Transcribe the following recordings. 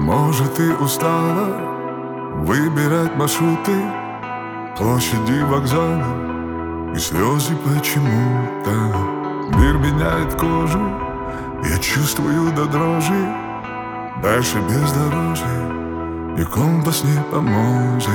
Может, ты устала выбирать маршруты, площади, вокзалы и слезы почему-то. Мир меняет кожу, я чувствую до дрожи. Дальше бездорожье и компас не поможет.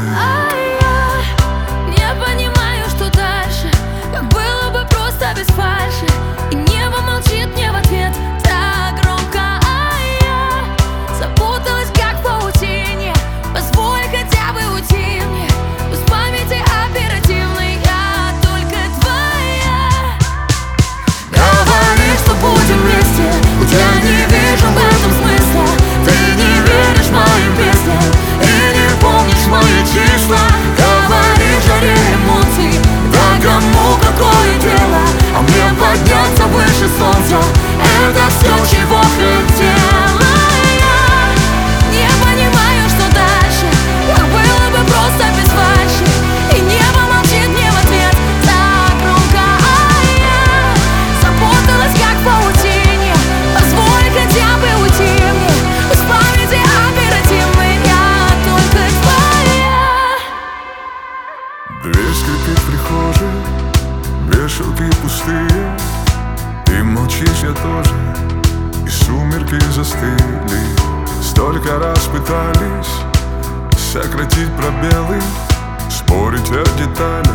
Я не понимаю, что дальше, как было бы просто без фальши. И небо молчит мне в ответ так громко, я запуталась, как в паутине. Позволь хотя бы уйти мне, пусть памяти оперативной я только твоя. Говори, что будем вместе, хоть я не вижу в этом смысла. Ты не веришь моим песням и не помнишь мои числа. Говори в жаре эмоций, да кому какое дело? А мне подняться выше солнца, это все, чего хотела я. Не понимаю, что дальше, как было бы просто без фальши. И небо молчит мне в ответ так громко, я запуталась, как в паутине. Позволь хотя бы уйти мне, пусть памяти оперативной я только твоя. Дверь скрипит в прихожей, вешалки пустые. Ты молчишь, я тоже, и сумерки застыли. Столько раз пытались сократить пробелы, спорить о деталях.